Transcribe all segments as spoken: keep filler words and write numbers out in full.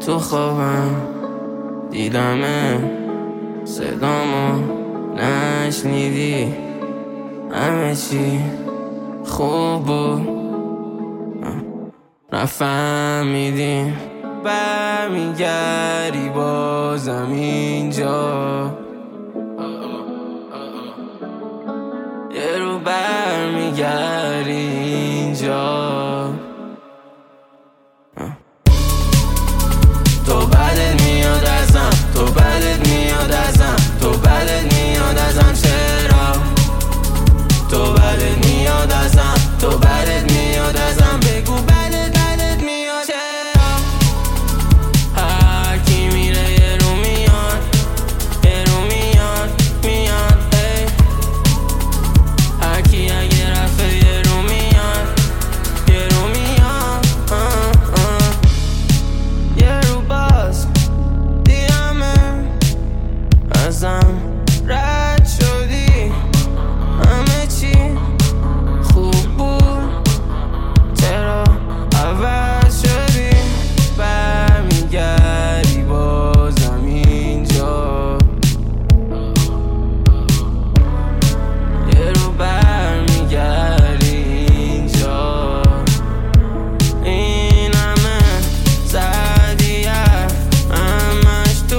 تو خوابم دیدمه، صدامو نشنیدی، همه چی خوب بود نفهمیدی، برمیگردی بازم اینجا، یه رو برمیگردی اینجا. تو بدت میاد ازم، تو بدت میاد ازم، تو بدت میاد ازم، چرا؟ تو بدت میاد ازم، تو بدت میاد ازم، بگو بدت بدت میاد چرا؟ هر کی میره یه رو میاد، یه رو میاد میاد ای. هر کی اگه رفته یه رو میاد، یه رو میاد آه آه. یه رو باز دیدمه ازم رد شدی، همه چی خوب بود، چرا عوض شدی؟ برمیگردی بازم اینجا، یه رو برمیگردی اینجا. این همه زدی همش تو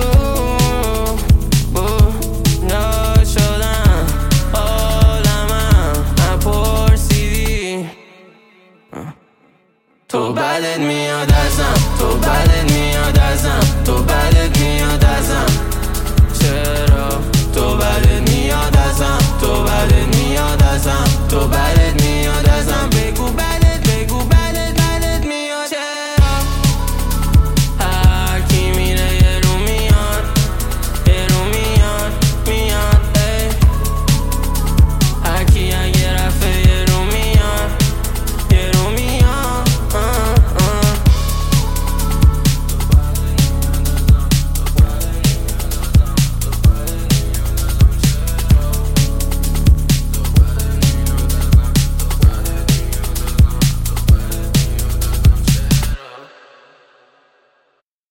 بود، یا شدم حالمم نپرسیدی. تو بدت میاد ازم، تو بدت